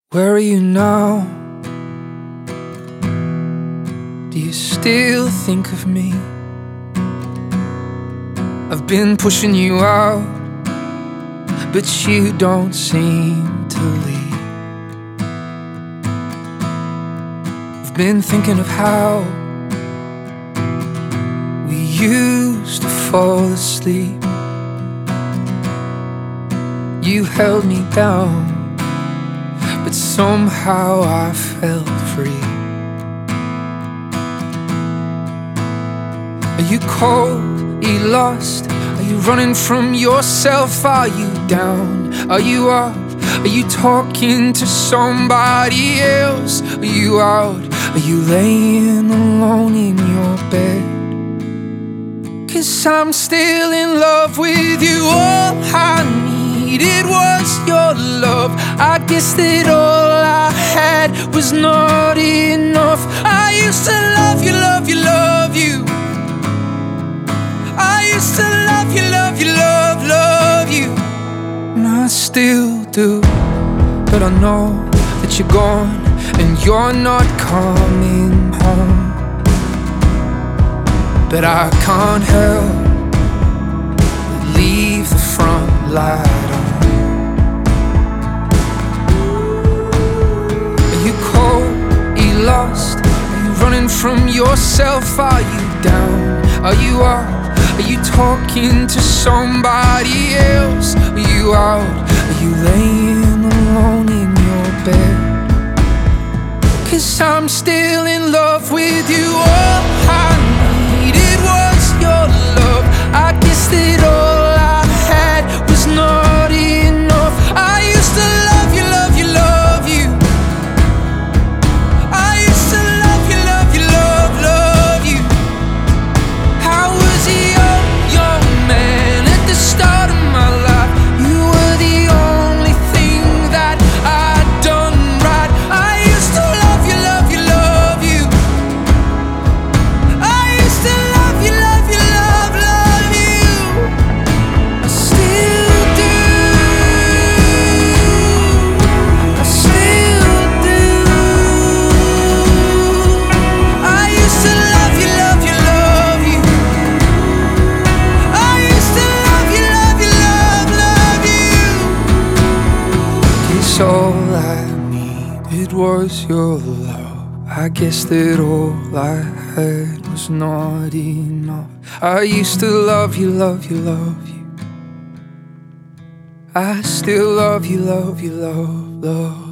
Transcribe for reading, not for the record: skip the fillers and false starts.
Where are you now? Do you still think of me? I've been pushing you out, but you don't seem to leave. I've been thinking of how we used to fall asleep. You held me down, but somehow I felt free. Are you cold? Are you lost? Are you running from yourself? Are you down? Are you up? Are you talking to somebody else? Are you out? Are you laying alone in your bed? 'Cause I'm still in love with you. All I needed was your love. I guess that all I had was not enough. I used to love you, love you, love you. I used to love you, love you, love you. And I still do. But I know that you're gone and you're not coming home. But I can't help but leave the front light on. Are you cold? Are you lost? Are you running from yourself? Are you down? Are you up? Are you talking to somebody else? Are you out? Are you laying alone in your bed? 'Cause I'm still in love with you. All I needed was your love. I guess that all I had was not enough. I used to love you, love you, love you. I used to love you, love you, love you. I was a young man at the start of my life. You were the only thing that I'd done right. I used to love you, love you, love you. I used to love you, love you, love you. I still do. I still do. I used to love you, love you, love you. I used to love you, love you, love you. 'Cause all I needed was your love. I guess that all I had was not enough. I used to love you, love you, love you. I still love you, love you, love